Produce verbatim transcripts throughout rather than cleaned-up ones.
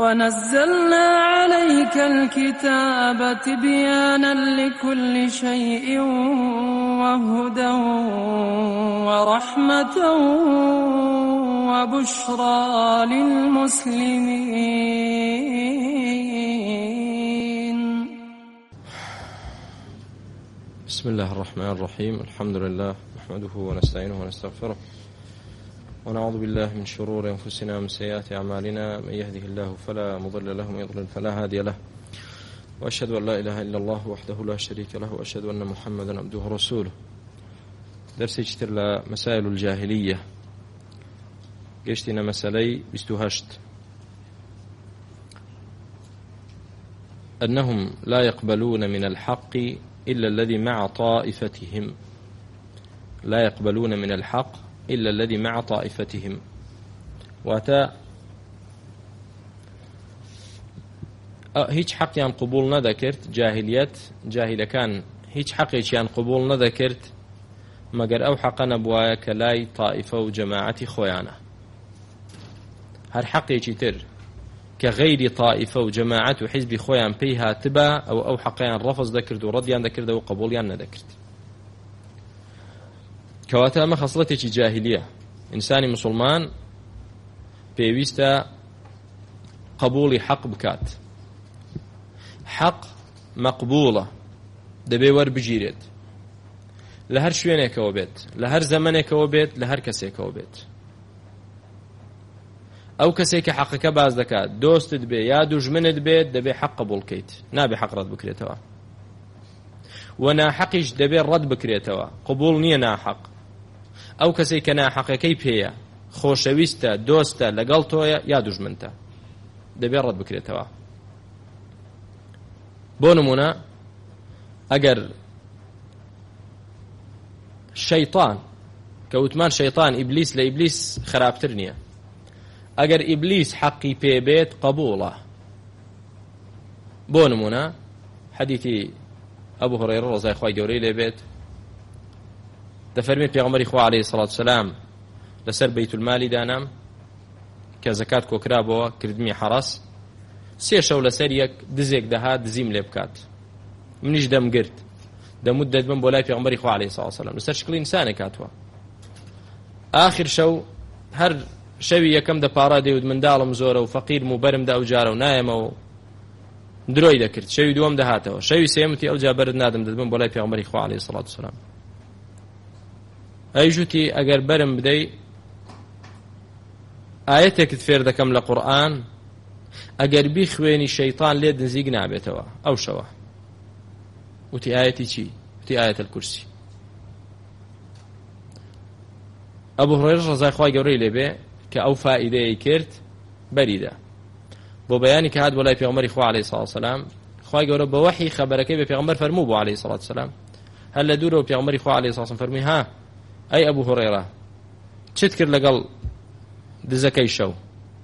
ونزلنا عليك الكتاب تبيانا لكل شيء وهدى ورحمة وبشرى للمسلمين. بسم الله الرحمن الرحيم. الحمد لله نحمده ونستعينه ونستغفره ونعوذ بالله من شرور أنفسنا ومن سيئات أعمالنا. من يهده الله فلا مضل له ومن يضلل فلا هادي له، وأشهد أن لا إله إلا الله وحده لا شريك له، وأشهد أن محمدا عبده ورسوله. درس يشتر لمسائل الجاهلية، قشتنا مسألي بستهشت أنهم لا يقبلون من الحق إلا الذي مع طائفتهم، لا يقبلون من الحق إلا الذي مع طائفتهم. واتا هیچ حقیان قبول نذكرت جاهلیت جاهلەکان هیچ حقێکیان قبول نەدەکرد مەگەر ئەو حەقە نەبوایە کە لای طائفە و جەماعەتی خۆیانە. هەر حەقێکی تر کە غەیری طائفە و جەماعەت و حیزبی خۆیان پێی هاتبە ئەو ئەو حەقەیان ڕەفض دەکرد و ڕەدیان دەکردەوە و قبوڵیان نەدەکرد. کەواتە ئەمە خەسڵەتێکی جاهلیە. ئینسانی مسلمان پێویستە قبوڵی حەق بکات. حەق مەقبوڵە، دەبێ وەربگیرێت لە هەر شوێنێکەوە بێت، لە هەر زەمانێکەوە بێت، لە هەر کەسێکەوە بێت. ئەو کەسێک کە حەقەکە باز دەکات دۆستت بێ یا دوژمنت بێت دەبێ حەق قبوڵ بکەیت، نابێ حەق ڕەت بکرێتەوە. و ناحەقیش دەبێ ڕەت بکرێتەوە، قبوڵ نییە ناحەق. ئەو کەسێک کە ناحەقەکەی پێیە خۆشەویستە دۆستە لەگەڵ تۆیە یا دوژمنتە دەبێ ڕەت بکرێتەوە. بۆ نمونە ئەگەر شەیطان کە وتمان شەیطان ئیبلیس لە ئیبلیس خراپتر نییە، ئەگەر ئیبلیس حەقی پێ بێت قبوڵە. بۆ نمونە حەدیثی ئەبو هورەیرە ڕەضای خوای گەورەی لێ بێت دەفەرمێت پێغەمبەری خوا عەلەیهی سەڵات وسەلام لەسەر بەیت المالی دانام کە زەکات کۆکرابەوە کردمی حەڕەس، سێ شەو لەسەر یەک دزێک دەهات دزیم لێ بکات، منیش دەمگرت دەموت دەدبم بۆ لای پێغەمبەری خوا عەلەیهی سەڵات وسەلام لەسەر شکلی ئینسانێک هاتووە. ئاخر شەو هەر شەوی یەکەم دەپاڕا دەیوت منداڵم زۆرە و فەقیرم و بەرمدا ئەو جارە و نایەمەوە درۆی دەکرد. شەوی دووەم دەهاتەوە، شەوی سێم وتی ئەوجا بەرت نادەم دەدبم بۆ لای پێغەمبەری خوا عەلەیهی سەڵات وسەلام. ئەیژوتی ئەگەر بەرم بدەی ئاەتێکت فێر دەکەم لە قورئان، ئەگەر بیخوێنی شەیطان لێ نزیک نابێتەوە ئەو شەوە. وتی ئاەتی چی؟ وتی ئاەت الکورسی. ئەبو هورەیرە ڕەضای خوای گەورەی لێبێ کە ئەو فائیدەیەی کرد بەریدا بۆ بەیانی کە هات بۆ لای پێغەمبەری خوا عەلەیهی سەڵات وسەلام. خوای گەورە بە وەحی خەبەرەکەی بە پێغەمبەر فەرموو بۆ عەلەیهی سەڵات وسەلام. هەر لە دوورەوە پێغەمبەری خوا عەلەیهی سەڵات وسەلام فەرمووی ها ئەی ئەبوو هورەیرە چت کرد لەگەڵ دزەکەی شەو؟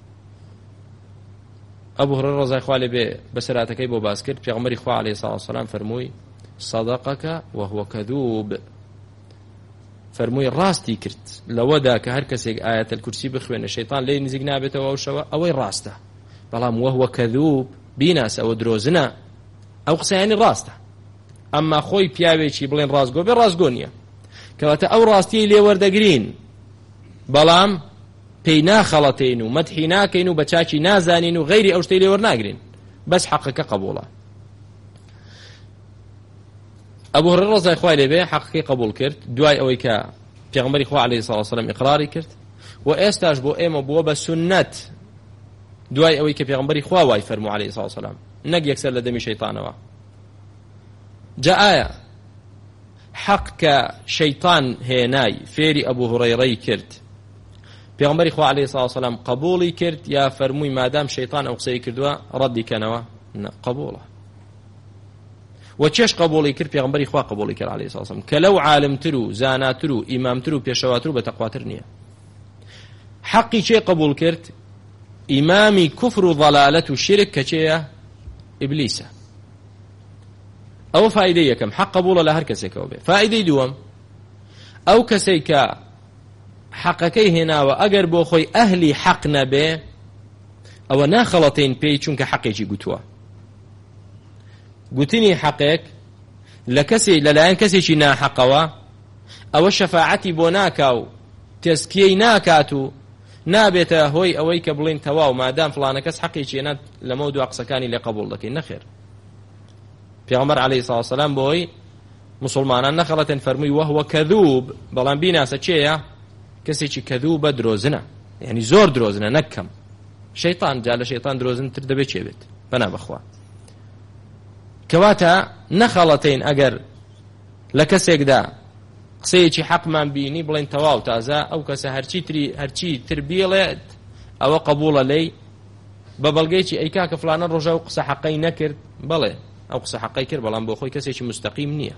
ئەبوو هورەیرە ڕەضای خوا لێبێ بەسەراتەکەی بۆ باس کرد. پێغەمبەری خوا عەلەیهی سەڵات وسەلام فەرمووی صەدەقەکە وەهوە کەذوب، فەرمووی ڕاستی کرد لەوەدا کە هەر کەسێک ئاەت الکورسی بخوێنە شەیطان لێی نزیک نابێتەوە ئەو شەوە، ئەوەی ڕاستە. بەڵام وەهوە کەذوب بیناسە ئەوە درۆزنە، ئەو قسەیانی ڕاستە. ئەمما خۆی پیاوێکی بڵێن ڕاستگۆ بێ ڕاستگۆ نییە، کەواتە ئەو ڕاستیی لێ وەردەگرین بەڵام پێی ناخەڵەتین و مەدحی ناکەین و بە چاکی نازانین و غەیری ئەو شتەی لێ وەرناگرین، بەس حەقەکە قبوڵە. ئەبوو هورەیرە ڕەضای خوای لێبێ حەقەکەی قبوڵ کرد دوای ئەوەی کە پێغەمبەری خوا عەلەیهی سەڵات وسەلام ئیقراری کرد. و ئێستاش بۆ ئێمە بووە بە سونەت دوای ئەوەی کە پێغەمبەری خوا وای فەرموو عەلەیهی سەڵات وسەلام، نەک یەکسەر لە دەمی شەیطانەوە. جا ئایا حەق کە شەیطان هێنای فێری ئەبوو هورەیرەی کرد پێغەمبەری خوا عەلەیهی سەڵات وسەلام قبوڵی کرد یا فەرمووی مادام شەیطان ئەو قسەی کردووە ڕەدی کەنەوە؟ قبوڵە. و چێش قبوڵی کرد؟ پێغەمبەری خوا قبوڵی کرد عەلەیهی سەڵات وسەلام کە لەو عالمتر و زاناتر و ئیمامتر و پێشەواتر و بەتەقواتر نییە. حەقی چێ قبوڵ کرد؟ ئیمامی کوفر و ضەلالەت و شرک کە چێیە؟ ئیبلیسە. ئەوە فائیدەی یەکەم، حەق قبوڵە لە هەر کەسێکەوە بێ. فائیدەی دووەم، ئەو کەسێک کە حەقەکەی هێناوە ئەگەر بۆ خۆی ئەهلی حەق نەبێ ئەوە ناخەڵەتین پێی چونکە حەقێکی گوتووە. گوتنی حەقێک لە کەسێک لەلایەن کەسێکی ناحەقەوە ئەوە شەفاعەتی بۆ ناکا و تێسکیەی ناکات و نابێتە هۆی ئەوەی کە بڵین تەواو مادام فڵانە کەس حەقێکی هێنات لەمە دو قسەکانی لێ قبوڵ دەکەین. نەخێر. پێغەمبەر عەلەیهی سڵاو وسەلام بۆی مسلمانان نەخەڵەتن فەرمووی وەهوە کەذوب، بەڵام بیناسە چێیە؟ کەسێکی کەذوبە درۆزنە، یعنی زۆر درۆزنە نەکەم. شەیطان جا لە شەیطان درۆزنتر دەبێت چێ بێت بەنا بەخوا. کەواتە نەخەڵەتین ئەگەر لە کەسێکدا قسەیەکی حەقمان بینی بڵێن تەواو تازە ئەو کەسە هەرچی تری هەرچی تر بێڵێت ئەوە قبوڵە لێی بە بەڵگەیەکی ئەی کاکە فڵانە ڕۆژە و قسە حەقەی نەکرد، بەڵێ ئەو قسە حەقەی کرد بەڵام بۆ خۆی کەسێکی مستەقیم نییە.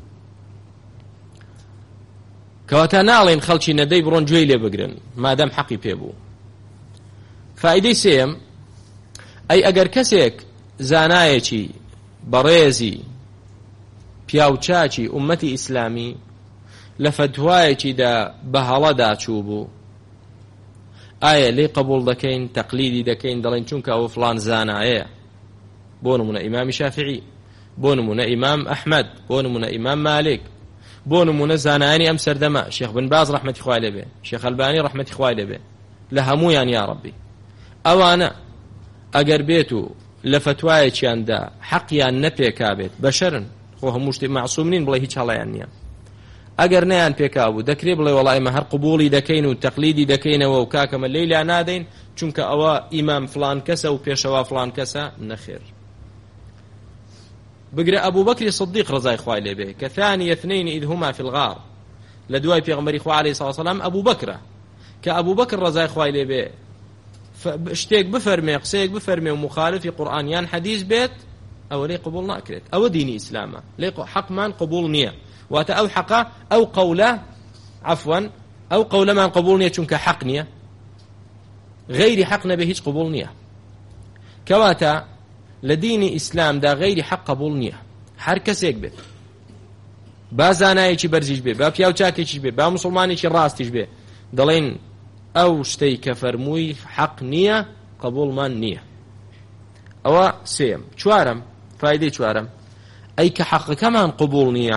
کەواتە ناڵێن خەڵکی نەدەی بڕۆن گوێی لێ بگرن مادام حەقی پێبوو. فائیدەی سێم ئەی ئەگەر کەسێک زانایەکی بەڕێزی پیاوچاکی ئومەتی ئیسلامی لە فتوایەکیدا بە هەڵەدا چوو بوو، ئایا لێ قبوڵ دەکەین تەقلیدی دەکەین دەڵێن چونکە ئەوە فڵان زانایە؟ بۆ نمونە ئیمامی شافعی، بۆ نمونە ئیمام ئەحمەد، بۆ نمونە ئیمام مالک، بۆ نمونە زانایانی ئەم سەردەمە شێخ بن باز ڕەحمەتی خوای لێبێ، شێخ ئەلبانی ڕەحمەتی خوای لێبێ، لە هەموویان یا ڕەبی. ئەوانە ئەگەر بێت و لە فتوایەکیاندا حەقیان نەپێکا بێت بەشەرن، خۆ هەموو شتێ مەعسووم نین بڵێ هیچ هەڵەیان نییە. ئەگەر نەیان پێکا بوو دەکرێت بڵێ وەڵای ئێمە هەر قبوڵی دەکەین و تەقلیدی دەکەینەوە و کاکەمە لێی لا نادەین چونکە ئەوە ئیمام فڵان کەسە و پێشەوا فڵان کەسە. نەخێر. بگرە ئەبوو بەکری سدیق ڕزای خوای لێبێ کە ثانی اثنین إذ هما في الغار، لە دوای پێغەمبەری خوا عەلەیهی سڵاو وسەلام ئەبوو بەکرە کە ئەبوو بەکر ڕزای خوای لێبێ شتێک بفەرمێ قسەیەک بفەرمێ و مخالفی قورئان یان حەدیث بێت ئەوە لێ قبوڵ ناکرێت. ئەوە دینی ئیسلامە، لێ حەقمان قبوڵ نییە. واتە ئەو حەقە ئەو قەولە عەفوەن ئەو قەولەمان قبوڵ نییە چونکە حەق نییە، غەیری حەق نەبێ هیچ قبوڵ نییە. کەواتە لە دینی ئیسلامدا غەیری حەق قبوڵ نییە. هەر کەسێک بێت با زانایەکی بەرزیش بێ، با پیاوچاکێکیش بێ، با موسڵمانێکی ڕاستیش بێ، دەڵێن ئەو شتەی کە فەرمووی حەق نییە قبوڵمان نییە. ئەوە سێم. چوارم، فایدەی چوارم ئەی کە حەقەکەمان قبوڵ نییە،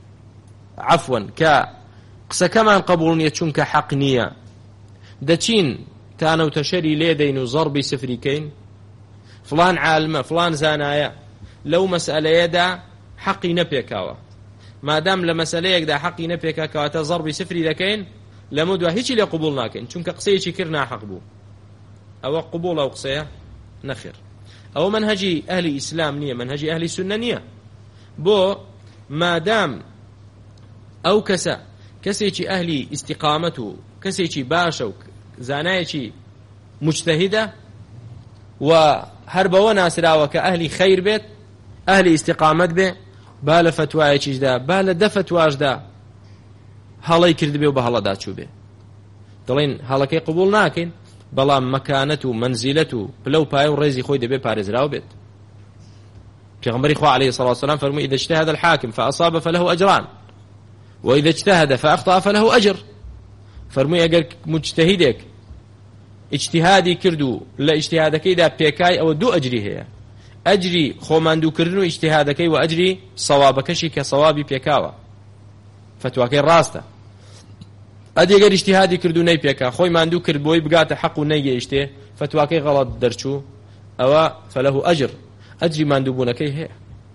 عەفوەن کە قسەکەمان قبوڵ نییە چونکە حەق نییە، دەچین تانەوتەشەری لێ دەین و زەڕبی سفریکەین فڵان عالمە فڵان زانایە لەو مەسئلەیەدا حەقی نەپێکاوە. مادام لە مەسئلەیەکدا حەقی نەپێکا کەواتە زەڕبی سفری دەکەین، لەمە دوای هیچی لێ قبوڵ ناکەین چونکە قسەیەکی کرد ناحەق بوو. ئەوە قبوڵ ئەو قسەیە نەخێر. ئەوە منهەجی ئەهلی ئیسلام نییە، منهەجی ئەهلی سوننە نییە. بۆ مادام ئەو کەسە کەسێکی ئەهلی ئیستیقامەت و کەسێکی باشە و زانایەکی مجتەهیدە و هەر بەوە ناسراوە کە ئەهلی خەیر بێت، ئەهلی ئیستیقامەت بێ، با لە فتوایەکیشدا با لە دە فتواشدا هەڵەی کرد بێ و بە هەڵەدا چوو بێ، دەڵێن هەڵەکەی قبوڵ ناکەین، بەڵام مەکانەت و منزیلەت و پلە و پایە و ڕێزی خۆی دەبێ پارێزراو بێت. پێغەمبەری خوا عەلەیهی سڵاو وسەلام فەرمووی إذا اجتهد الحاكم فأصاب فله أجران وإذا اجتهد فأخطأ فله أجر. فەرمووی ئەگەر مجتەهیدێک اجتهادی کرد و لە اجتهادەکەیدا پێکای ئەوە دوو ئەجری هەیە، ئەجری خۆماندووکردن و اجتهادەکەی و ئەجری سەوابەکەشی کە سەوابی پێکاوە، فتواکەی ڕاستە. ئەدێگەر اجتهادی کرد و نەی پێکا، خۆی ماندوو کرد بۆی بگاتە حەق و نەیگەیشتێ، فتواکەی غەڵەت دەرچوو، ئەوە فەلەهو ئەجر، ئەجری ماندووبوونەکەی هەیە.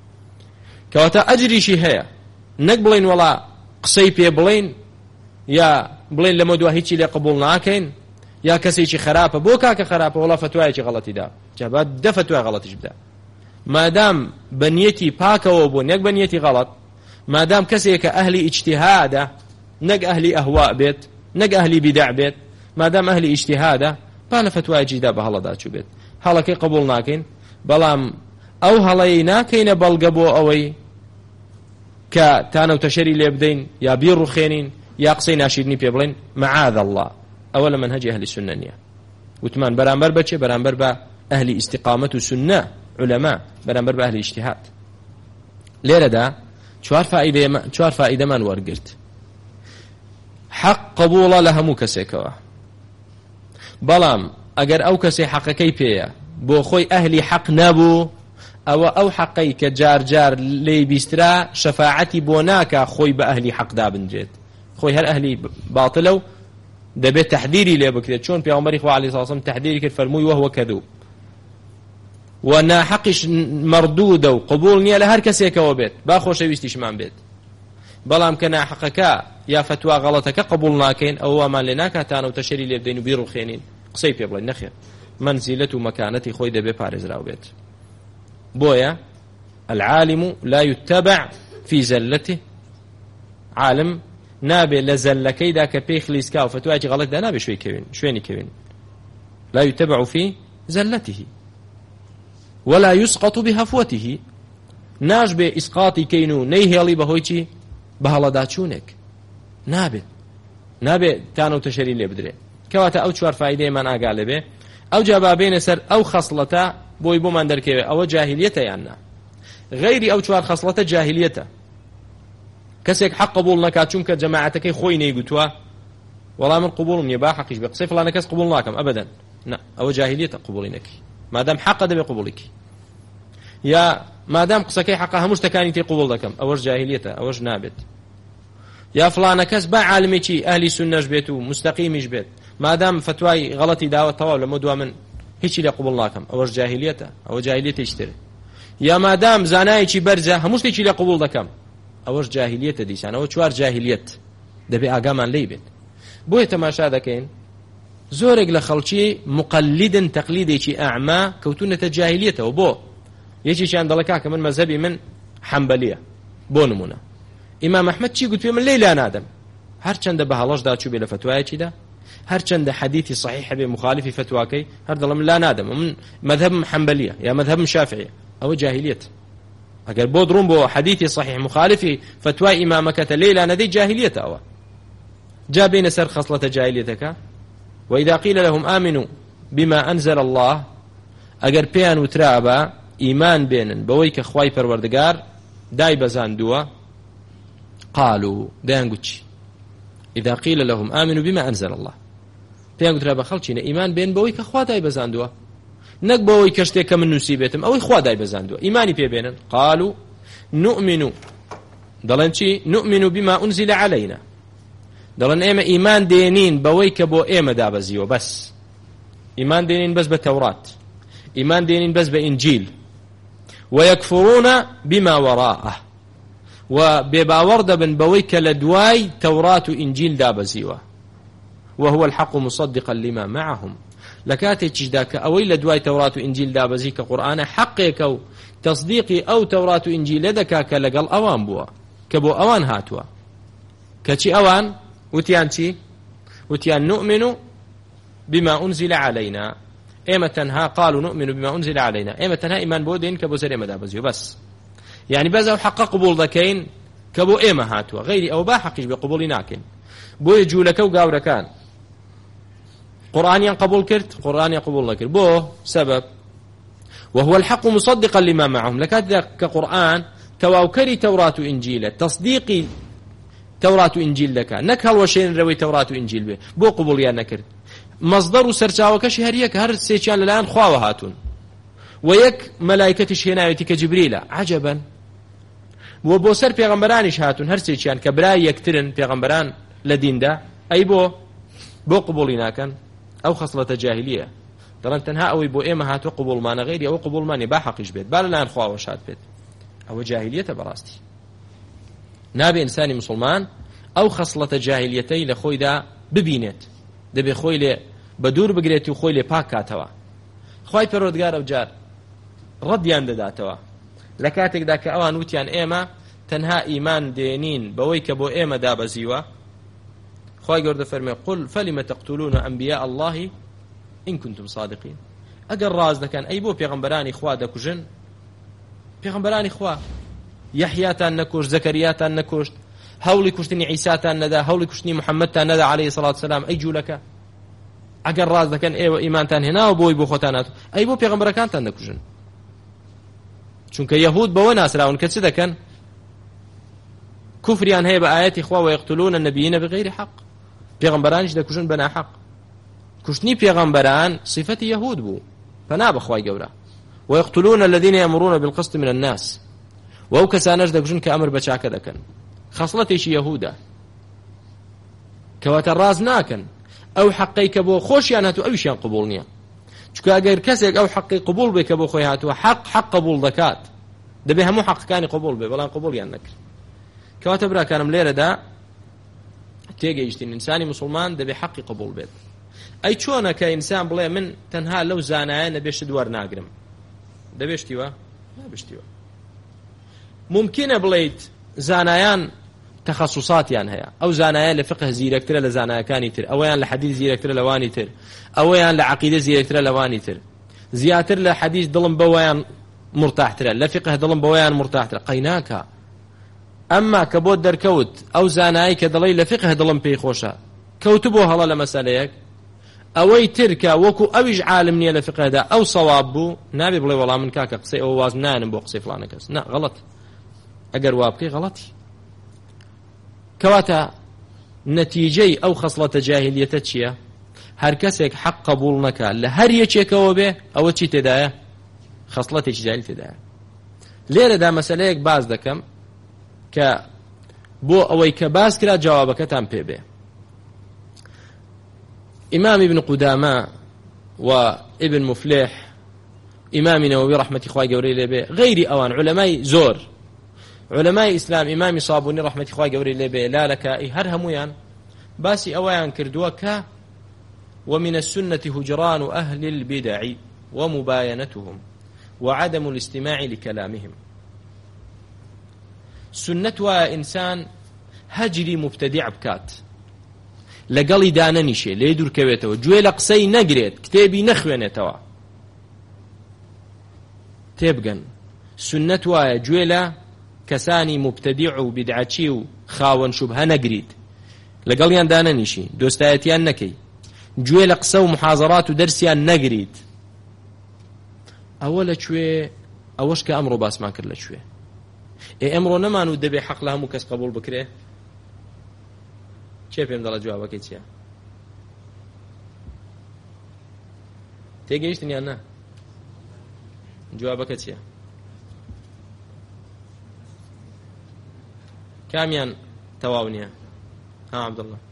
کەواتە ئەجریشی هەیە، نەک بڵێن وەڵا قسەی پێ بڵێن یا بڵێن لەمە دوا هیچی لێ قبوڵ ناکەین یا کەسێکی خراپە بۆ کاکە خراپە وەڵا فتوایەکی غەڵەتی دا، جابات دە فتوای غەڵەتیش بدا. مادام بە نیەتی پاکەوە بوو نەک بە نیەتی غەڵەت، مادام کەسێکە ئەهلی ئیجتیهادە نەک ئەهلی ئەهوا بێت نەک ئەهلی بیدع بێت، مادام ئەهلی ئیجتیهادە با لە فتوایەکیدا بە هەڵەدا چوو بێت، هەڵەکەی قبوڵ ناکەین، بەڵام ئەو هەڵەی ناکەینە بەڵگە بۆ ئەوەی کە تانەوتەشەری لێ بدەین یا بیڕوخێنین یا قسەی ناشیرنی پێ بڵێن، مەعاذ الله، ئەوە لە منهەجی ئەهلی سوننە نییە. وتمان بەرامبەر بەچێ؟ بەرامبەر بە ئەهلی ئیستیقامەت و سوننە علەما، بەرامبەر بە ئەهلی ئیجتیهاد. لێرەدا چوار فائیدە چوار فائیدەمان وەرگرت. حەق قبوڵە لە هەموو کەسێکەوە، بەڵام ئەگەر ئەو کەسێ حەقەکەی پێیە بۆ خۆی ئەهلی حەق نەبوو ئەوە ئەو حەقەی کە جار جار لێی بیسترا شەفاعەتی بۆ ناکە خۆی بە ئەهلی حەق دابنجێت خۆی هەر ئەهلی باتڵە و دەبێت تەحدیری لێ بکرێت چۆن پێغەمبەری خوا عەلەیهی سەڵام تەحدیری کرد فەرمووی وهو کەذوب و ناحەقیش مەردوودە و قبول نییە لە هەر کەسێکەوە بێت با خۆشەویستیشمان بێت بەڵام کە ناحەقەکە یا فتوا غەڵەتەکە قبول ناکەین ئەوەمان لێ ناکاتانە و تەشەری لێ بدەین و بیر و خێنین قسەی پێ بڵێن نەخێر منزیلەت و مەکانەتی خۆی دەبێ پارێزراو بێت بۆیە العالم لا يتبع في زلته عالم نابێ لە زەلەکەیدا کە پێی خلیسکا و فتوایکی غەڵەتدا نابێ شوێی کەوین شوێنی کەوین لا يتبع في زلته ولا يسقط بهفوته ناش بێ ئیسقاتی کەین و نەیهێڵی بەهۆی چی بە هەڵەداچوونێک نابێت نابێت تانە و تەشەری لێ بدرێ کەواتە ئەو چوار فایدەیەمان ئاگا لێبێ ئەو جا با بێنە سەر ئەو خەسڵەتە بۆی بۆمان دەرکەوێت ئەوە جاهلیەتە یان نا غەیری ئەو چوار خەسڵەتە جاهلیەتە کەسێک حەق قبول نەکات چونکە جەماعەتەکەی خۆی نەیگوتووە وەڵام من قبولم نییە با حەقیش بێ قسەی فڵانە کەس قبول ناکەم ئەبەدەن نا ئەوە جاهلیەتە قبوڵی نەکەی مادام حەقە دەبێ قبوڵیکی یا مادام قسەکەی حەقە هەموو شتەکانی تێ قبول دەکەم ئەوەش جاهلیەتە ئەوەش نابێت یا فڵانە کەس با عالمێکی ئەهلی سونەش بێت و مستەقیمیش بێت مادام فتوای غەڵەتی داوە تەواو لەمە دوا من هیچی لێ قبول ناکەم ئەوەش جاهلیەتە ئەوە جاهلیەتێکی ترە یا مادام زانایەکی بەرزە هەموو شتێکی لێ قبول دەکەم ئەوەش جاهلیەتە دیسان ئەوە چوار جاهلیەت دەبێ ئاگامان لێی بێت بۆیە تەماشا دەکەین زۆرێک لە خەڵکی مقلدن تەقلیدێکی ئەعما کەوتونەتە جاهلیەتەوە بۆ یەکێکیان دەڵێ کاکە من مەذهبی من حەمبەلیە بۆ نمونە ئیمام ئەحمەد چی گوت پێ من لێی لا نادەم هەرچەندە بە هەڵەشدا چوو بێ لە فتوایەکیدا هەرچەندە حەدیثی صحیح بێ مخالفی فتواکەی هەر دەڵێم لا نادەم من مەذهبم حەمبەلیە یا مەذهبم شافعیە ئەوە جاهلیەت ئەگەر بۆ دڕۆم بۆ حەدیثی صحیح مخالفی فتوای ئیمامەکەتە لێی لا نەدەی جاهلیەتە ئەوە جا بینە سەر خەسڵەتە جاهلیەتەکە وإذا قيل لهم آمنوا بما أنزل الله أجر بيان وترابا إيمان بينن بويك خواي پروردگار داي بزاندوا قالوا ديان قوتش إذا قيل لهم آمنوا بما أنزل الله بيان وترابا خلچين إيمان بين بويك خوا داي بزاندوا نك بويك شتيك من نسيبتم أو خوا داي بزاندوا إيماني بي بينن قالوا نؤمن دلنشي نؤمن بما أنزل علينا دەڵێن ئێمە ئیمان دێنین بەوەی کە بۆ ئێمە دابەزیوە بەس ئیمان دێنین بەس بە تەورات ئیمان دێنین بەس بە ئینجیل وەیەکفڕونە بما وەڕاءه و بێباوەڕ دەبن بەوەی کە لە دوای تەورات و ئینجیل دابەزیوە وهو الحق مصدقا لما معهم لە کاتێکیشدا کە ئەوەی لە دوای تەورات و ئینجیل دابەزی کە قورئانە حەقێکە و تەصدیقی ئەو تەورات و ئینجیلە دەکا کە لەگەڵ ئەوان بووە کە بۆ ئەوان هاتووە کەچی ئەوان وتيان تي وتيان نؤمن بما أنزل علينا إما تنها قالوا نؤمن بما أنزل علينا إما تنها إيمان بودين كبو زر إما دابزيو بس يعني بزاو حق قبول ذكين كبو إما هاتوا غيري أو با حقش بقبول ناكن بو يجولك وقاو ركان قرآن قبول كرت قرآن قبول لكر بو سبب وهو الحق مصدقا لما معهم لكذا كقرآن تواوكري توراة إنجيل تصديقي تورات و ئینجیل دەکات نەک هەڵوەشێنرەوەی تەورات و ئینجیل بێ بۆ قبوڵیان نەکرد مەصدەر و سەرچاوەکەشی هەر یەک هەر سێکیان لەلایەن خواوە هاتوون و یەک مەلایکەتیش هێناوێتی کە جبریلە عەجەبەن و بۆ سەر پێغەمبەرانیش هاتوون هەر سێکیان کە برای یەکترن پێغەمبەران لە دیندا ئەی بۆ بۆ قبوڵی ناکەن ئەو خەسڵەتە جاهلیە دەڵێن تەنها ئەوەی بۆ ئێمە هاتووە قبوڵمانە غەیری ئەوە قبوڵمانی با حەقیش بێت با لەلایەن خواوەش هات بێت ئەوە جاهلیەتە بەڕاستی نابێ ئینسانی مسلمان ئەو خەسڵەتە جاهلیەتەی لە خۆیدا ببینێت دەبێ خۆی لێ بە دوور بگرێت و خۆی لێ پاک کاتەوە خوای پەروەردگار ئەوجار ڕەدیان دەداتەوە لە کاتێکدا کە ئەوان وتیان ئێمە تەنها ئیمان دێنین بەوەی کە بۆ ئێمە دابەزیوە خوای گەوردە فەرمێ قل فەلم تەقتولون ئەنبیاء الله إن كنتم صادقين ئەگەر ڕاز دەکەن ئەی بۆ پێغەمبەرانی خوا دەکوژن پێغەمبەرانی خوا یحیاتان نەکوشت زەکەریاتان نەکوشت هەوڵی کوشتنی عیساتان نەدا هەوڵی کوشتنی محەممەدتان نەدا عەلەیهی سەڵات وسەلام ئەی جوولەکە ئەگەر ڕاز دەکەن ئێوە ئیمانتان هێناوە بۆی بۆ خۆتان هاتوو ئەی بۆ پێغەمبەرەکانتان دەکوژن چونکە یەهود بەوە ناسراون کە چ دەکەن کوفریان هەیە بە ئاەتی خوا وەیەقتولون النەبیین بغەیری حەق پێغەمبەرانیش دەکوژن بە ناحەق كشتني پیغمبران صفة يهود بو فنا بخواي قورا ويقتلون الذين يأمرون بالقسط من الناس وهو كسانج دكجن كأمر بچاك دكن خصلتيش يهودا كوات الراز ناكن او حقيك بو خوشيان هاتو اوشيان قبول نيا چونکە ئەگەر کەسێک ئەو حەقی قبول بێ کە بۆ خۆی هاتووە حەق حەق قبول دەکات دەبێ هەموو حەقەکانی قبول بێ بەڵام قبولیان نەکرد کەواتە براکانم لێرەدا تێگەیشتین ئینسانی موسڵمان دەبێ حەقی قبول بێت ئەی چۆنە کە ئینسان بڵێ من تەنها لەو زانایە نەبێشت وەرناگرم دەبێشتیوە نابشتیوە ممکنە بڵێیت زانایان تخصصاتیان هەیە ئەو زانایە لە فقه زیرەکترە لە زانایەکانی تر ئەوەیان لە حەدیث زیرەکترە لەوانی تر ئەوەیان لە عەقیدە زیرەکترە لەوانی تر زیاتر لە حەدیث دڵم بەوەیان مرتاحترە لە فقه دڵم بەوەیان مرتاحترە قەیناکە ئەمما کە بۆ دەرکەوت ئەو زانایی کە دڵی لە فقه دڵم پێی خۆشە کەوتبوو هەڵە لە مەسەلەیەک ئەوەی ترکە وەکو ئەویش عالم نییە لە فقهدا ئەو سەواب بوو نابێ بڵێ وەڵام من کاکە قسەی ئەوە واز نانم بۆ قسەی فڵانە کەس نا غەڵەت ئەگەر وا بکەی غەڵەتی کەواتە نەتیجەی ئەو خەسڵەتە جاهلیەتە چییە؟ هەر کەسێک حەق قبول نەکات لە هەر یەکێکەوە بێ ئەوە چی تێدایە؟ خەسڵەتێکی جاهلی تێدایە. لێرەدا مەسەلەیەک باز دەکەم کە بۆ ئەوەی کە باز کرا جوابەکەتان پێ بێ. ئیمام ابن قودامە و ابن مفلح ئیمامی نەوەوی ڕەحمەتی خوای گەورەی لێ بێ غەیری ئەوان عولەمای زۆر علماء إسلام إمام صابوني رحمة إخوة قوري لبي لا لك هر هميان باسي أويان كردوك ومن السنة هجران أهل البدع ومباينتهم وعدم الاستماع لكلامهم سنة وإنسان هجري مبتدع بكات لقلي دانا نشي ليدور كويتو جويل قصي نقريت كتابي نخوينتوا تبقن سنة وجويلة کەسانی مبتدیع و بدعچی و خاوەن شوبهە نەگریت لەگەڵیان دانەنیشی دۆستایەتیان نەکەی گوێ لە قسە و محاضرات و دەرسیان نەگریت ئەوە لەکوێ ئەوەش کە ئەمڕۆ باسمان کرد لەکوێ ئێ ئەمڕۆ نەمان و دەبێ حەق لە هەموو کەس قبول بکرێ چێ پێم دەڵێ جوابەکەی چییە؟ تێگەیشتن یان نا؟ جوابەکە چییە؟ كاميان تواونيا ها عبد الله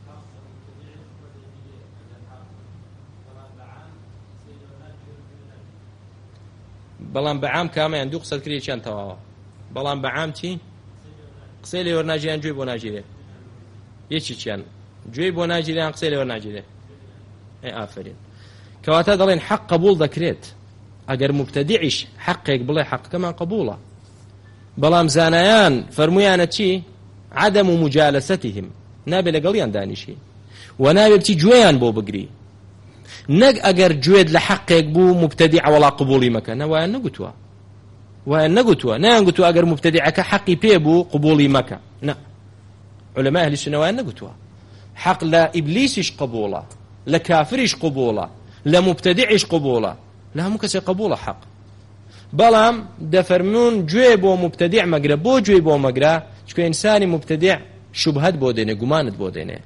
بلان بعام كاميان دو قصد كريه چان تواوا بلان بعام چی قصي لي ورناجيان جوي بو ناجيري يچي چان جوي بو ناجيريان قصي لي ورناجيري اي آفرين كواتا دلين حق قبول ذكريت اگر مبتدعش حقك بلا حق كمان قبوله بەڵام زانایان فەرمویانە چی؟ عدم مجالستهم نابێ لەگەڵیان دانیشی و نابێ بچی گوێیان بۆ بگری نەک ئەگەر گوێت لە حەقێک بوو مبتەدیع وەڵا قبوڵی مەکە نەوایان نەگوتووە وایان نەگوتووە نەیان گوتووە ئەگەر مبتەدیعەکە حەقی پێ بوو قبوڵی مەکە نە عولەمای ئەهلی سونە وایان نەگوتووە حەق لە ئیبلیسیش قبوڵە لە کافریش قبوڵە لە مبتەدیعیش قبوڵە لە هەموو کەسێک قبوڵە حەق بەڵام دەفەرمون گوێ بۆ مبتەدیع مەگرە بۆ گوێی بۆ مەگرە چکە ئینسانی مبتەدیع شوبهەت بۆ دێنێ گومانت بۆ دێنێ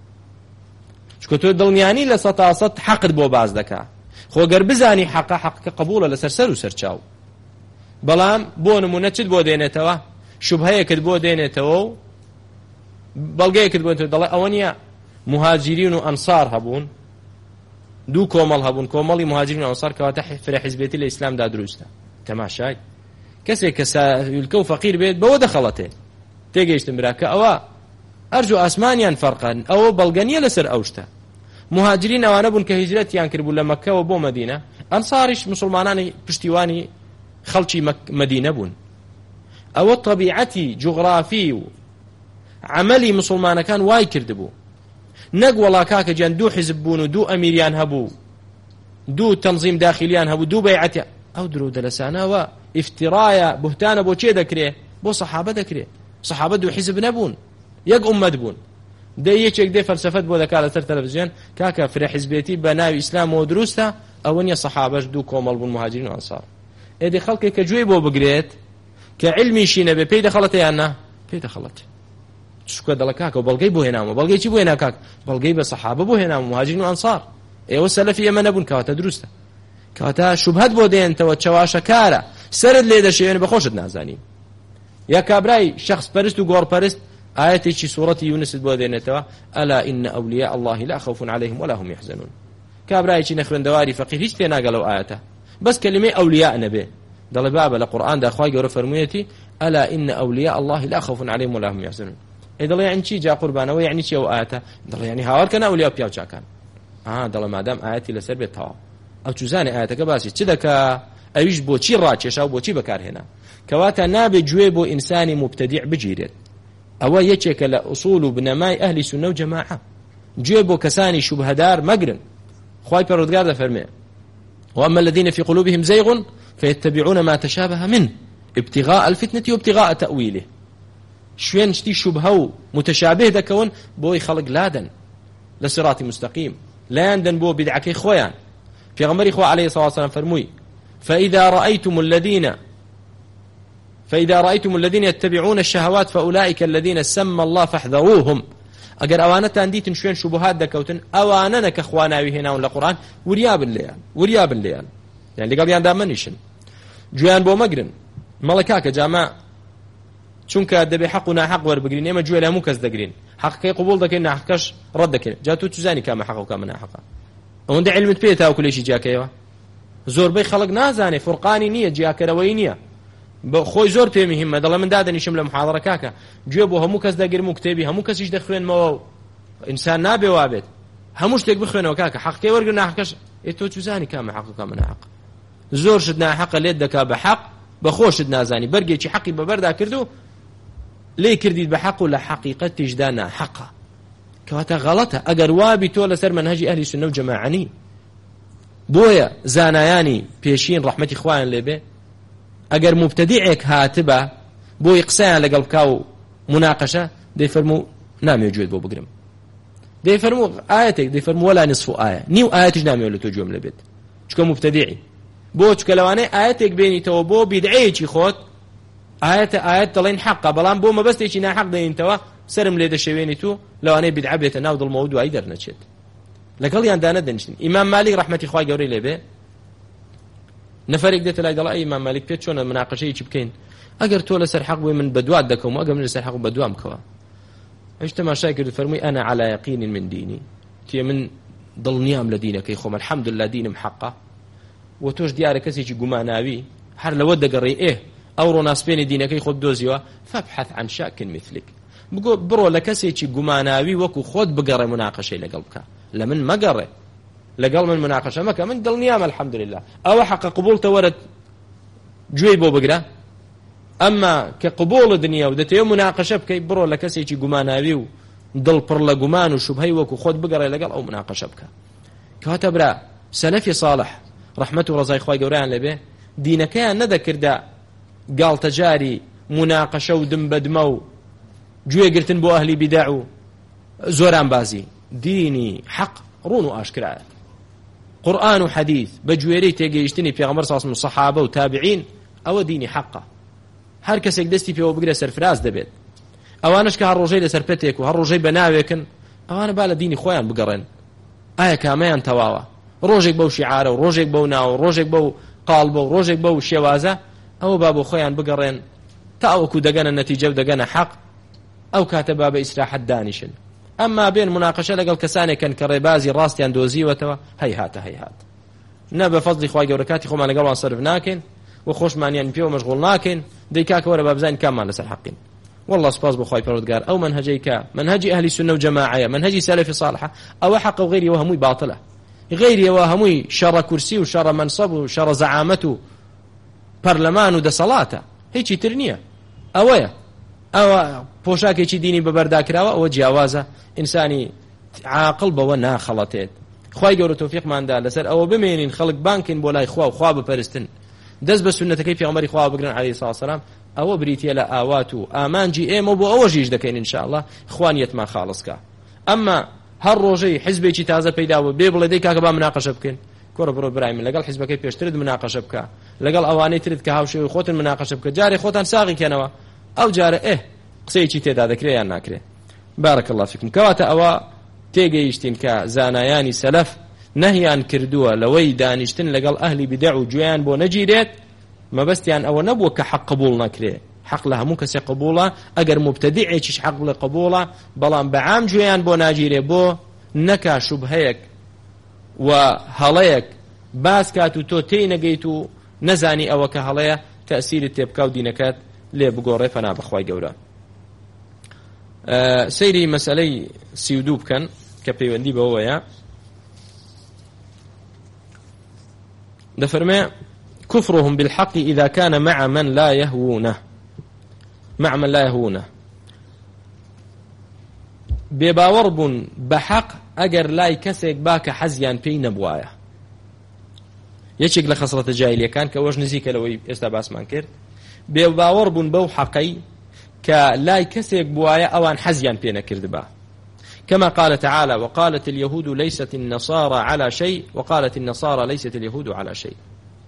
چکە تۆ دڵنیانی لە سەد تا سەد حەقت بۆ باز دەکا خۆ گەر بزانی حەقە حەقەکە قبوڵە لەسەر سەر و سەرچاو بەڵام بۆ نمونە چت بۆ دێنێتەوە شوبهەیەکت بۆ دێنێتەوە و بەڵگەیەکت بۆ دێنێتەوە دەڵێ ئەوە نییە مهاجرین و ئەنسار هەبوون دوو کۆمەڵ هەبوون کۆمەڵی مهاجرین و ئەنسار کەواتە فرە حیزبێتی لە ئیسلامدا دروستە تەماشای کەسێک کە ساویلکە و فەقیر بێت بەوە دەخەڵەتێ تێگەیشتم برا کە ئەوە ئەرج و ئاسمانیان فەرقن ئەوە بەڵگەنیە لەسەر ئەو شتە مهاجرین ئەوانە بوون کە هیجرەتیان کردبوو لە مەککەوە بۆ مەدینە ئەنساریش مسلمانانی پشتیوانی خەڵکی مەدینە بوون ئەوە طەبیعەتی جوغرافی و عەمەلی مسلمانەکان وای کردبوو نەک وەڵا کاکە گیان دوو حیزب بوون و دوو ئەمیریان هەبوو دوو تەنزیم داخلیان هەبوو دوو بەیعەتی ئەو درۆ دەلەسانەوە ئیفتیرایە بوهتانە بۆ چێ دەکرێ بۆ سەحابە دەکرێ سەحابە دوو حیزب نەبوون یەک ئومەت بوون دەی یەکێک دێ فەلسەفەت بۆ دەکات لەسەر تەلەڤیزیۆن کاکە فرە حیزبێتی بە ناوی ئیسلامەوە دروستە ئەوە نییە سەحابەش دوو کۆمەڵ بوون مهاجرین و ئەنسار ئێدی خەڵکێک کە گوێی بۆ بگرێت کە عیلمیشی نەبێ پێی دەخەڵەتە یان نا پێی دەخەڵەت چکە دەڵە کاکە بەڵگەی بۆ هێنامەوە بەڵگەی چی بۆ هێنا کاک بەڵگەی بە سەحابە بۆ هێنامە مهاجرین و ئەنسار ئێوە سەلەفی ئێمە نەبوون کەواتە دروستە کەواتە شوبهەت بۆ دێنتەوە چاواشەکارە سەرت لێ دەشێوێن بەخۆشت نازانیم یا کابرای شخص پەرست و گۆڕپەرست ئاەتێکی سوورەتی یونست بۆ دێنێتەوە ئەلا ئین ئەولیاء الله لا خوف عليهم ولا هم يحزنون کابرایکی نەخوێندەواری فەقیه هیچ پێ ناگەڵەو ئاەتە بەس کەلیمەی ئەولیا نەبێ دەڵێ بابە لە قورئاندا خوای گەورە فەرموویەتی ئەلا ئین ئەولیا الله لا خوف عليهم ولا هم يحزنون ئێ دەڵێ یعنی چی جا قوربانەوە یعنی چی ئەو ئاەتە دەڵێ یعنی هاوارکەن ئەولیا و پیاوچاکان ئا دەڵێ مادام ئاەتی لەسەر بێت تەواو ئەو چوزانێ ئاەتەکە باسی چ دەکا ئەویش بۆچی ڕاکێشا و بۆچی بەکارهێنا کەواتە نابێت گوێ بۆ ئینسانی مبتەدیع بگیرێت ئەوە یەکێکە لە ئوسوڵ و بنەمای ئەهلی سونە و جەماعە گوێ بۆ کەسانی شوبهەدار مەگرن خوای پەروەردگار دەفەرمێ وأما الذين في قلوبهم زيغ فيتبعون ما تشابه منه ابتغاء الفتنة وابتغاء تأويله شوين شتي شبهه متشابه دكون بوي خلق لادن لصراط مستقيم لا يندن بو بدعكي خويان في غمر إخوة عليه الصلاة والسلام فرموي فإذا رأيتم الذين فإذا رأيتم الذين يتبعون الشهوات فأولئك الذين سمى الله فاحذروهم ئەگەر ئەوانەتان دیتن شوێن شوبهات دەکەوتن ئەوانەنە کە خوا ناوی هێناون لە قورئان وریابن لێیان وریابن لێیان یان لەگەڵیاندا مەنیشن گوێیان بۆ مەگرن مەڵێ کاکە جاما چونکە دەبێ حەق و ناحەق وەربگرین ئێمە گوێ لە هەموو کەس دەگرین حەقەکەی قبوڵ دەکەین ناحەقەکەش ڕەت دەکەین جا تۆ توزانی کامە حەق و کامە ناحەقە ئەوەندە علمت پێیە تاوەکو لێشی جیاکەیەوە زۆربەی خەڵک نازانێ فورقانی نییە جیاکەرەوەی نییە خۆی زۆر پێ مهمە دەڵێ من دادەنیشم لە محاضرە کاکە گوێ بۆ هەموو کەس دەگرم و کتێبی هەموو کەسیش دەخوێنمەوە و ئینسان نابێ وابێت هەموو شتێک بخوێنەوە کاکە حەقەکەی وەرگرن ناحەقەش ئێ تۆ توزانی کامە حەق و کامە ناحەق زۆر شت ناحەقە لێت دەکا بە حەق بە خۆشت نازانی بەرگێکی حەقی بەبەردا کرد و لێ کردیت بە حەق و لە حەقیقەتیشدا ناحەقە کەواتە غەڵەتە ئەگەر وابی تۆ لەسەر منهەجی ئەهلی سونە و جەماعەنی بۆیە زانایانی پێشین ڕەحمەتی خوایان لێبێ ئەگەر مبتەدیعێک هاتبە بۆی قسەیان لەگەڵ بکا و مناقەشە دەیفەرموو نامێ گوێت بۆ بگرم دەیفەرموو ئاەتێک دەیفەرموو وەلا نصف ئایە نیو ئاەتیش نامێ لە تۆ گوێم لەبێت چکە مبتەدیعی بۆ چکە لەوانەیە ئاەتێک بێنیتەوە بۆ بیدعەیەکی خۆت ئاەتە ئاەت دەڵێن حەقە بەڵام بۆ مەبەستێکی ناحەق دەینتەوە سرم لێ دەشەوێنیت و لەوانەیە بیدعە بێتە ناو دڵمەوە دوایی دەرنەچێت لەگەڵیاندا نەدەنیشتن ئیمام مالیک ڕەحمەتی خوای گەورەی لێبێ نەفەرێک دێتە لای دەڵێ ئەی ئیمام مالیک پێت چۆنە مناقەشەیەکی بکەین ئەگەر تۆ لەسەر حەق بووی من بەدوات دەکەم و ئەگەر من لەسەر حەق بەدوام بکەوە ئەوش تەماشای کرد فەرمووی ئەنا عەلا یەقین من دینی تێ من دڵنیام لە دینەکەی خۆم الحەمدولله دینم حەقە و تۆش دیارە کەسێکی گوماناوی هەر لەوە دەگەڕێ ئێ ئەو ڕۆناسپێنی دینەکەی خۆت دۆزیوە فەبحەث عن شاک مثلک بگۆ بڕۆ لە کەسێکی گوماناوی وەکو خۆت بگەڕێ مناقەشەی لەگەڵ بکە لە من مەگەڕێ لەگەڵ من مناقەشە مەکە من دڵنیام الحەمدولله ئەوە حەقە قبوڵتە وەرە گوێی بۆ بگرە ئەمما کە قبوڵ دنیا و دەتەوێ مناقەشە بکەی بڕۆ لە کەسێکی گوماناوی و دڵ پڕ لە گومان و شوبهەی وەکو خۆت بگەڕێ لەگەڵ ئەو مناقەشە بکە کەواتە برا سەلەفی صالح ڕەحمەت و ڕەزای خوای گەورەیان لێبێ دینەکەیان نەدەکردە گاڵتەجاری مناقەشە و دمبەدمە و گوێگرتن بۆ ئەهلی بیدع و زۆران بازی دینی حەق ڕوون و ئاشکرایە قورآن و حەدیث بە گوێرەی تێگەیشتنی پێغەمبەر صلی الله علیه و سەحابە و تابعین ئەوە دینی حەقە هەر کەسێک دەستی پێوە بگرێ سەرفراز دەبێت ئەوانش کە هەر ڕۆژەی لەسەر پێتێک و هەر ڕۆژەی بە ناوێکن ئەوانە با لە دینی خۆیان بگەڕێن ئایا کامەیان تەواوە ڕۆژێک بەو شیعارە و ڕۆژێک بەو ناو ڕۆژێک بەو قاڵبە و ڕۆژێک بەو شێوازە ئەوە با بۆ خۆیان بگەڕێن تا ئەوەکو دەگەنە نەتیجە و دەگەنە حەق ئەو کاتە با بە ئیسراحەت دانیشن ئەمما بێن مناقەشە لەگەڵ کەسانێکن کە ڕێبازی ڕاستیان دۆزیوەتەوە هەیهاتە هەیهات نە بە فەزلی خوای گەورە کاتی خۆمان لەگەڵوان سەرف ناکەین و خۆشمانیان پێوە مەشغوڵ ناکەین دەی کاکە وەرە با بزانین کاممان لەسەر حەقین والله سپاس بۆ خوای پەروەردگار ئەو منهەجەی کە منهەجی ئەهلی سونە و جەماعەیە منهەجی سەلەفی صالحە ئەوە حەق و غەیریەوە هەمووی باتڵە غەیریەوە هەمووی شەڕە کورسی و شەڕە مەنسەب و شەڕە زەعامەت و پەرلەمان و دەسەڵاتە هیچی تر نییە ئەوەیە ئەوە پۆشاکێکی دینی بەبەرداکراوە ئەوە جیاوازە ئینسانی عاقڵ بەوە ناخەڵەتێت خوای گەورە تۆفیقماندا لەسەر ئەوە بمێنین خەڵک بانکن بۆ لای خوا و خوا بپەرستن دەست بە سونەتەکەی پێغەمبەری خوا بگرن عەلەیهی سڵاو وسەلام ئەوە بریتیە لە ئاوات و ئامانجی ئێمە بۆ ئەوەژیش دەکەین ئینشاءالله خوانیەتمان خاڵسکە ئەمما هەر ڕۆژەی حیزبێکی تازە پەیداوە بێ بڵێ دەی کاکە با مناقەشە بکەین کۆرە بڕۆ برای من لەگەڵ حیزبەکەی پێشترت مناقەشە بکە لەگەڵ ئەوانەی ترت کە هاوشێوی خۆتن مناقەشە بکە جارێ خۆتان ساغی کێنەوە ئەو جارە ئێ قسەیەکی تێدا دەکرێ یان ناکرێ بارك الله فيكم کەواتە ئەوە تێگەیشتین کە زانایانی سەلەف نهیان کردووە لەوەی دانیشتن لەگەڵ ئەهلی بیدع و گوێیان بۆ نەگیرێت مەبەستیان ئەوە نەبووە کە حەق قبول نەکرێ. حەق لە هەموو کەسێک قبوڵە، ئەگەر مبتەدیعێکیش حەق بڵێ قبوڵە، بەڵام بەعام گوێیان بۆ ناگیرێ بۆ نەکا شوبهەیەک و هەڵەیەک باس کات و تۆ تێی نەگەیت و نەزانی ئەوە کە هەڵەیە تەئسیرت تێبکا و دینەکەت لێ بگۆڕێ فەنا بەخوای گەورە. سەیری مەسئلەی سی و دوو بکەن کە پەیوەندی بەوەیە. دەفەرمێ كفرهم بالحق إذا كان مع من لا يهوونه مع من لا يهوونه بێباوەڕ بوون بە حەق ئەگەر لای کەسێک باکە حەزیان پێی نەبوایە. یەکێک لە خەسڵەتە جاهیلیەکان کە ئەوەش نزیکە لەوەی ئێستا باسمان کرد، بێباوەڕ بوون بەو حەقەی کە لای کەسێک بوایە ئەوان حەزیان پێ نەکردبا. كما قال تعالى وقالت اليهود ليست النصارى على شيء وقالت النصارى ليست اليهود على شيء.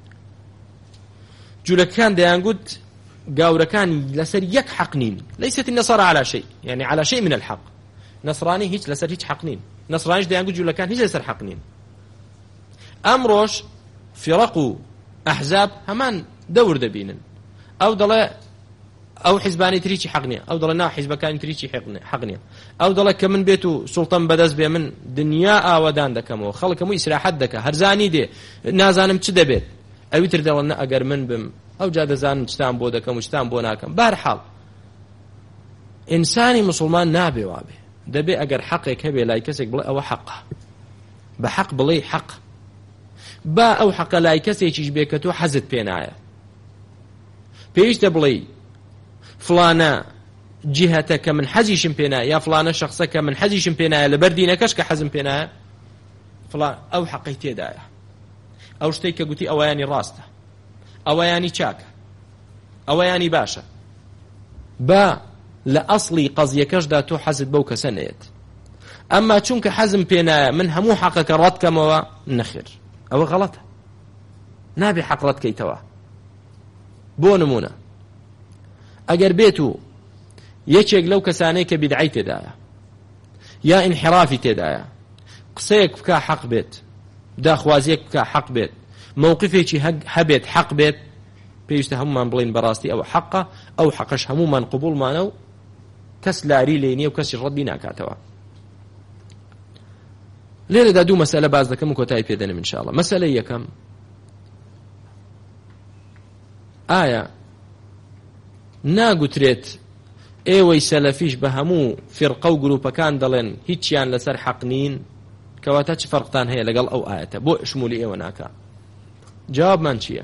جولەکان دەیانگوت گاورەکان لەسەر یەک حەق نین، ليست النصارى على شيء يعني على شيء من الحق. نصراني هیچ لەسەر هیچ حەق نین، نصرانیش دەیانگوت جولەکان هیچ لەسەر حەق نین. ئەمڕۆژ فرق و ئەحزاب هەمان دەور دەبینن، ئەو دەڵێ ئەو حیزبانی تریچی حەق نییە، ئەو دەڵێ نا حیزبەکانی تریچی حەق نییە، ئەو دەڵێ کە من بێت و سوڵتەم بەدەست بێ من دنیا ئاوەدان دەکەمەوە، خەڵک هەمووی ئیسراحەت دەکە، هەرزانی دێ نازانم چ دەبێت، ئەوی تر دەڵێن ئەگەر من بم ئەو جا دەزانم چتان بۆ دەکەم و چتان بۆ ناکەم. بەرحاڵ ئینسانی موسڵمان نابێ وابێ، دەبێ ئەگەر حەقێک هەبێ لای کەسێک بڵێ ئەوە حەقە، بە حەق بڵێ حەق، با ئەو حەقە لای کەسێکیش بێ کە تۆ حەزت پێ نایە. پێویستە بڵێ فلانە جهەتە کە من حەزیشم پێ نایە، یا فلانە شەخصە کە من حەزیشم پێ نایە لەبەر دینەکەش کە حەزم پێ نایە، فلان ئەو حەقەی تێدایە، ئەو شتەی کە گوتی ئەوەیانی ڕاستە، ئەوەیانی چاکە، ئەوەیانی باشە، با لە ئەسڵی قەزیەکەشدا تۆ حەزت بەو کەسە نەیەت. ئەمما چونکە حەزم پێ نایە من هەموو حەقەکە ڕەتکەمەوە، نەخێر، ئەوە غەڵەتە، نابێ حەق ڕەتکەیتەوە. بۆ نمونە ئەگەر بێت و یەکێک لەو کەسانەی کە بیدعەی تێدایە یا ئینحرافی تێدایە قسەیەک بکە حەق بێت، داخوازیەک بکە حەق بێت، مووقفێکی هەبێت حەق بێت، پێویستە هەمومان بڵین بەڕاستی ئەوە حەقە، ئەو حەقەش هەمومان قبوڵمانە و کەس لاری لێ نییە و کەسی ڕەدی ناکاتەوە. لێرەدا دوو مەسەلە باز دەکەم و کۆتایی پێدەنم ئینشاءڵڵا. مەسەلەی یەکەم، ئایا ناگوترێت ئێوەی سەلەفیش بە هەموو فرقە و گروپەکان دەڵێن هیچیان لەسەر حەق نین، کەواتە چ فەرقتان هەیە لەگەڵ ئەو ئاەتە، بۆ شمولی ئێوە ناکا؟ جوابمان چییە؟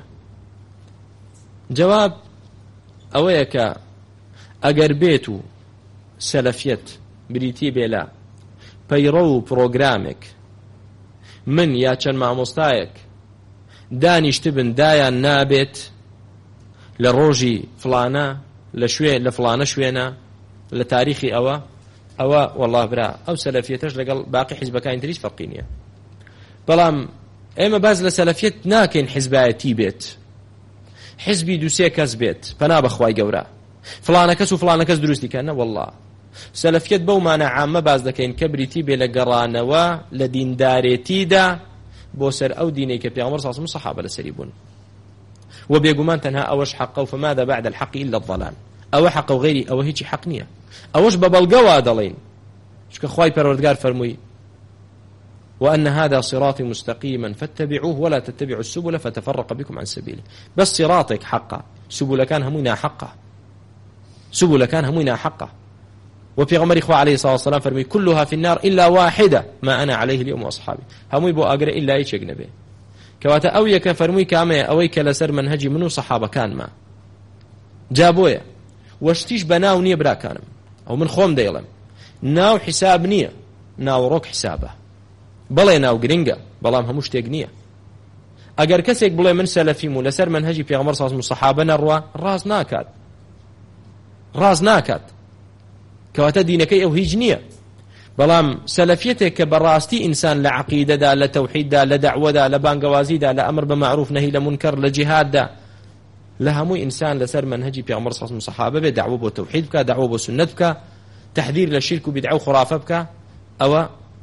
جواب ئەوەیە کە ئەگەر بێت و سەلەفیەت بریتی بێ لە پەیڕە و پرۆگرامێک من یا چەند مامۆستایەک دانیشت بن دایان نابێت لە ڕۆژی فلانە لە شوێ لە فلانە شوێنە لە تاریخی ئەوە ئەوە وەڵڵا برا ئەو سەلەفیەتەش لەگەڵ باقی حیزبەکانی تریش فەرقی نییە. بەڵام ئێمە باز لە سەلەفیەت ناکەین حیزبایەتی بێت، حیزبی دووسێ کەس بێت، پەنا بەخوای گەورە فلانە کەس و فلانە کەس دروستی کەنە. وەڵڵا سەلەفیەت بەو مانە عامە باز دەکەین کە بریتی بێ لە گەڕانەوە لە دیندارێتیدا بۆ سەر ئەو دینەی کە پێغەمبەر صلی الله علیه و سەحابە لەسەری بوون. وبيقومان تنها أوش حقه فماذا بعد الحق إلا الضلال، أو حق وغيري أو هيك حق نية أوش ببلغوا دلين شك خواي پروردگار فرموي وأن هذا صراطي مستقيما فاتبعوه ولا تتبعوا السبل فتفرق بكم عن سبيله. بس صراطك حقه، سبل كان همينا حقه، سبل كان همينا حقه. وفي غمر إخوة عليه الصلاة والسلام فرمي كلها في النار إلا واحدة ما أنا عليه اليوم وأصحابي، همي بو أقرأ إلا يشك نبي. كواتا أو يك فرموي كامي أويك لسر منهجي منو صحابة كان ما جابويا واشتيش بناو نية برا كانم أو من خوم ديلم ناو حساب نية ناو روك حسابه بلي ناو قرنقة بلام هموش تيق نية. أقر كسيك بلي من سلفي مو لسر منهجي في غمر صاص صحابة نروا راس ناكاد راس ناكاد كواتا دينكي أو هيج نية. بلام سلفيتك براستي إنسان لعقيدة دا لتوحيد دا لدعوة دا لبانقوازي دا لأمر بمعروف نهي لمنكر لجهاد دا لهمو إنسان لسر منهجي في عمر صلى صحابة بدعوة بو توحيد بك دعوة بو سنة بك تحذير للشرك وبدعوة خرافة بك أو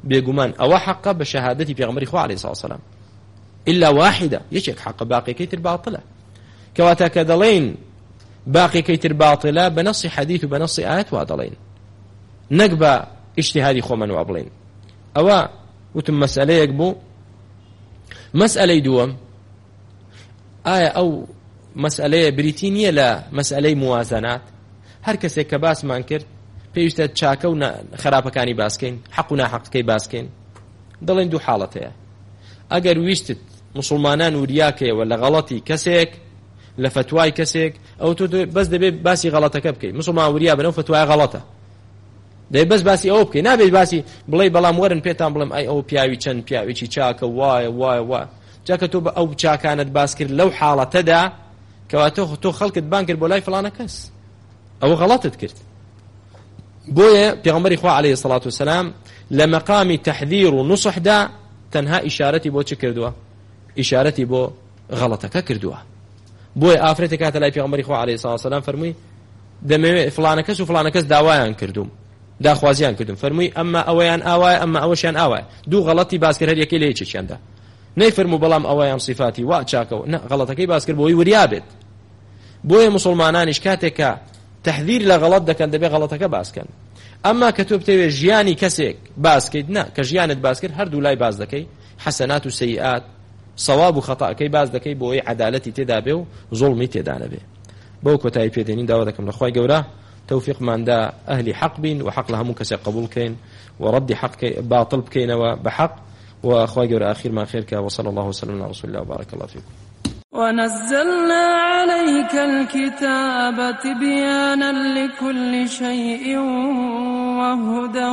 بيقومان أو حق بشهادتي في غمر إخوة عليه الصلاة والسلام إلا واحدة يشك حق باقي كيتر باطلة كواتا كدلين باقي كيتر باطلة بنص حديث وبنص آيات وادلين نقبى اجتهادي خومن وابلين أو وتم مسألة يقبو مسألة دوم آية أو مسألة بريتينية لا مسألة موازنات هر کەسێک کە باسمان کرد پێویستە چاکە و خراپەکانی باسکەین حەق و ناحەقەکەی باسکەین دەڵێن دوو حاڵەت هەیە ئەگەر ویستت مسلمانان وریاکەیەوە لە غەڵەتی کەسێک لە فتوای کەسێک ئەو تۆ بەس دەبێت باسی غەڵەتەکە بکەیت مسلمان وریا بنەو فتوای غەڵەتە دەبێت بەس باسی ئەوە بکەیت نابێت باسی بڵێ بەڵام وەرن پێتان بڵێم ئەی ئەو پیاوی چەند پیاوێکی چاکە وایە وایە وایە جاکە تۆ بە ئەو چاکانت باس کرد لەو حاڵەتەدا کەواتە تۆ خەڵکت بان کرد بۆ لای فڵانە کەس ئەوە غەڵەتت کرد بۆیە پێغەمبەری خوا عەلەیهی سەڵات وسەلام لە مەقامی تەحذیر و نوسحدا تەنها ئیشارەتی بۆ چ کردووە ئیشارەتی بۆ غەڵەتەکە کردووە بۆیە ئافرەتێک کاتە لای پێغەمبەری خوا عەلەیهی سەڵات وسەلام فەرمووی دەمەوێت فڵانە کەس و فڵانە کەس داوایان کردوم داخوازیان کردم فەرمووی ئەمما ئەوەیان ئاوایە ئەمما ئەوەشیان ئاوایە دوو غەڵەتی باس کرد هەر یەکەی لە یەکێکیاندا نەیفەرموو بەڵام ئەوەیان صفاتی وا چاکەوە نە غەڵەتەکەی باس کرد بۆی وریا بێت بۆیە مسلمانانیش کاتێکە تحذير لغلط دەکەن دەبێ غەڵەتەکە باسکەن ئەمما کە تۆ بتەوێت ژیانی کەسێک باسکەیت نا کە ژیانت باس کرد هەردوو لای باز دەکەی حەسەنات و سەیئات سەواب و خەتاکەی باز دەکەی بۆ ئەوەی عەدالەتی تێدا بێ و زوڵمی تێدا نەبێ بەو کۆتایی پێدێنین داوا دەکەم لە خوای گەورە تەوفیقماندا ئەهلی حەق بین و حەق لە هەموو کەسێک قبول بکەین و ڕەدی حەق باطل بکەینەوە بە حەق و خوای گەورە ئاخیرمان خێرکە وصلی الله وسلم على رسول الله وبارك الله فيكم ونزلنا عليك الكتاب تبيانا لكل شيء وهدى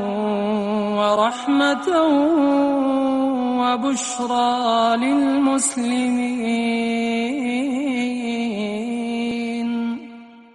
ورحمة وبشرى للمسلمين